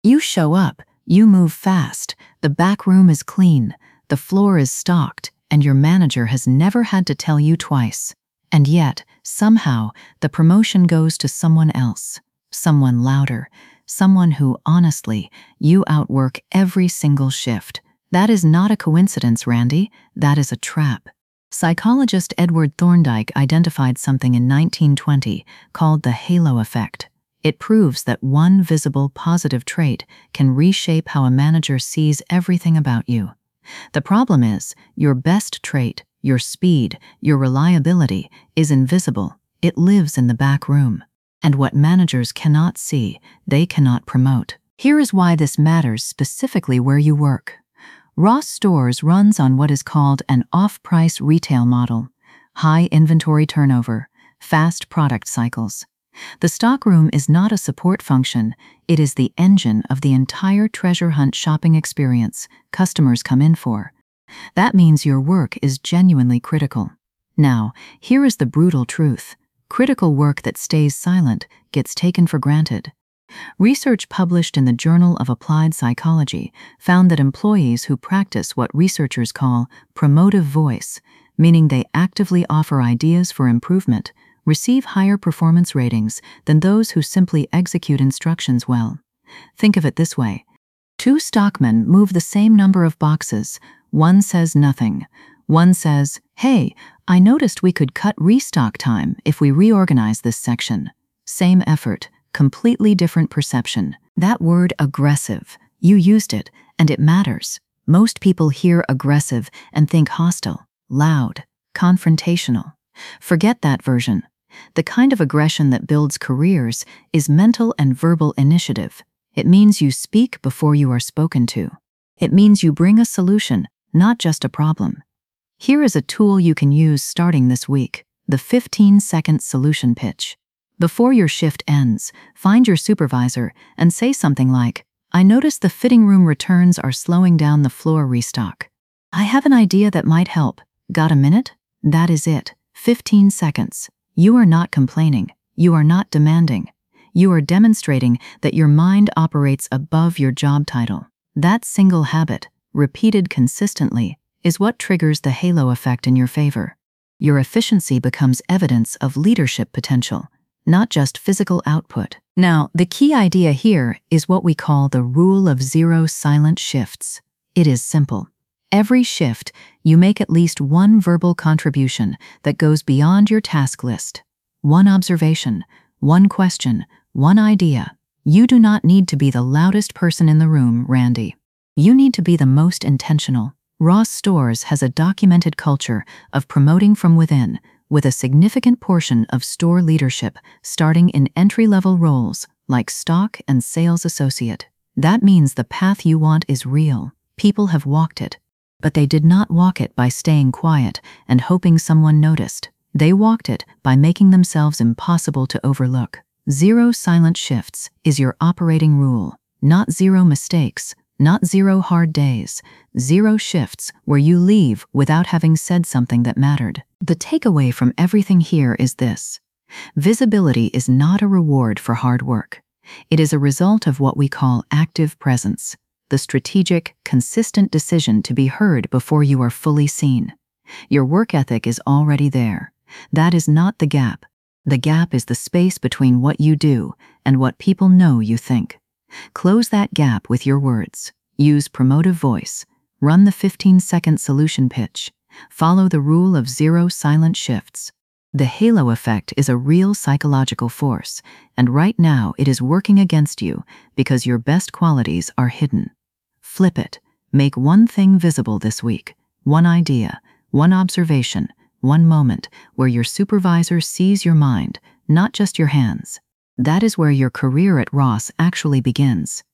You show up, you move fast, the back room is clean, the floor is stocked, and your manager has never had to tell you twice. And yet, somehow, the promotion goes to someone else, someone louder, someone who, honestly, you outwork every single shift. That is not a coincidence, Randy. That is a trap. Psychologist Edward Thorndike identified something in 1920 called the halo effect. It proves that one visible positive trait can reshape how a manager sees everything about you. The problem is, your best trait, your speed, your reliability, is invisible. It lives in the back room. And what managers cannot see, they cannot promote. Here is why this matters specifically where you work. Ross Stores runs on what is called an off-price retail model: high inventory turnover, fast product cycles. The stockroom is not a support function, it is the engine of the entire treasure hunt shopping experience customers come in for. That means your work is genuinely critical. Now, here is the brutal truth. Critical work that stays silent gets taken for granted. Research published in the Journal of Applied Psychology found that employees who practice what researchers call promotive voice, meaning they actively offer ideas for improvement, receive higher performance ratings than those who simply execute instructions well. Think of it this way. Two stockmen move the same number of boxes. One says nothing. One says, "Hey, I noticed we could cut restock time if we reorganize this section." Same effort, completely different perception. That word aggressive, you used it, and it matters. Most people hear aggressive and think hostile, loud, confrontational. Forget that version. The kind of aggression that builds careers is mental and verbal initiative. It means you speak before you are spoken to. It means you bring a solution, not just a problem. Here is a tool you can use starting this week: the 15-second solution pitch. Before your shift ends, find your supervisor and say something like, "I noticed the fitting room returns are slowing down the floor restock. I have an idea that might help. Got a minute?" That is it. 15 seconds. You are not complaining. You are not demanding. You are demonstrating that your mind operates above your job title. That single habit, repeated consistently, is what triggers the halo effect in your favor. Your efficiency becomes evidence of leadership potential, not just physical output. Now, the key idea here is what we call the rule of 0 silent shifts. It is simple. Every shift, you make at least one verbal contribution that goes beyond your task list. One observation, one question, one idea. You do not need to be the loudest person in the room, Randy. You need to be the most intentional. Ross Stores has a documented culture of promoting from within, with a significant portion of store leadership starting in entry-level roles like stock and sales associate. That means the path you want is real. People have walked it. But they did not walk it by staying quiet and hoping someone noticed. They walked it by making themselves impossible to overlook. 0 silent shifts is your operating rule. Not 0 mistakes, not 0 hard days. 0 shifts where you leave without having said something that mattered. The takeaway from everything here is this: visibility is not a reward for hard work. It is a result of what we call active presence. The strategic, consistent decision to be heard before you are fully seen. Your work ethic is already there. That is not the gap. The gap is the space between what you do and what people know you think. Close that gap with your words. Use promotive voice. Run the 15-second solution pitch. Follow the rule of 0 silent shifts. The halo effect is a real psychological force, and right now it is working against you because your best qualities are hidden. Flip it. Make one thing visible this week. One idea, one observation, one moment where your supervisor sees your mind, not just your hands. That is where your career at Ross actually begins.